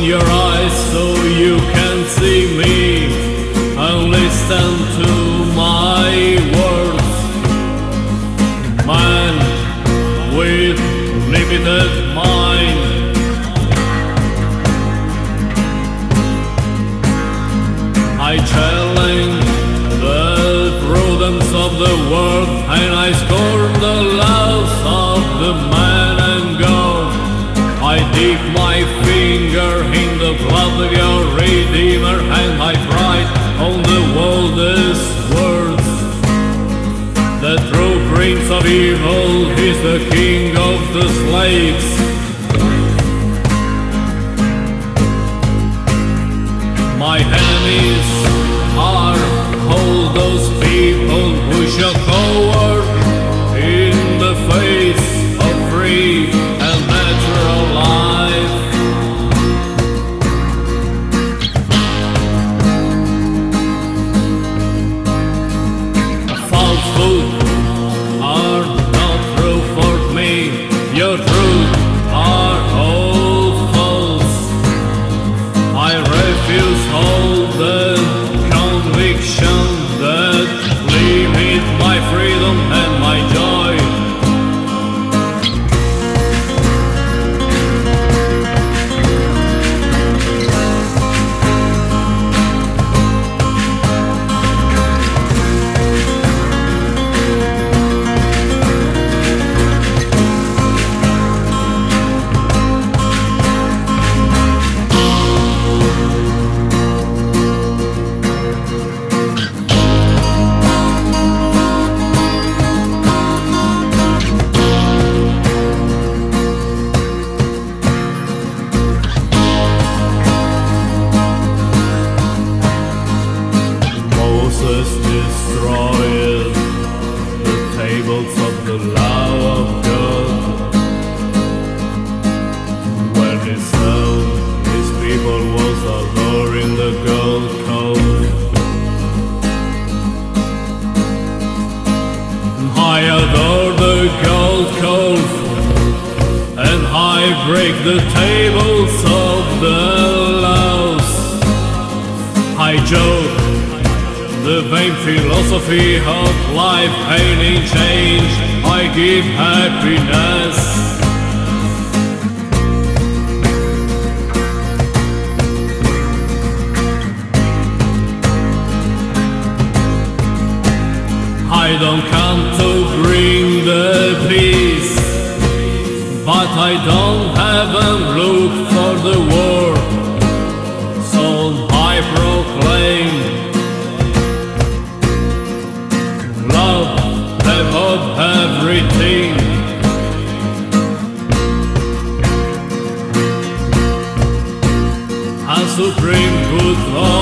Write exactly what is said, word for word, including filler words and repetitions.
your eyes so you can see me and listen to my words. Man with limited mind, I challenge the prudence of the world, and I scorn the laws of the man and God. I dip my finger in the blood of your Redeemer, and I write on the wall these words: the true prince of evil is the king of the slaves. My enemies are all those people who shall cower in the face of free and natural life. Falsehood are not true for me. Your truth are all false. I refuse all the conviction that limit my freedom and my joy. Moses destroyed the tables of the law of God when he saw his people was adoring the gold calf. I adore the gold calf, and I break the tables of the laws. I joke the vain philosophy of life, pain in change, I give happiness. I don't come to bring the peace, but I don't haven't looked for the war. So I proclaim love above everything. A supreme good Lord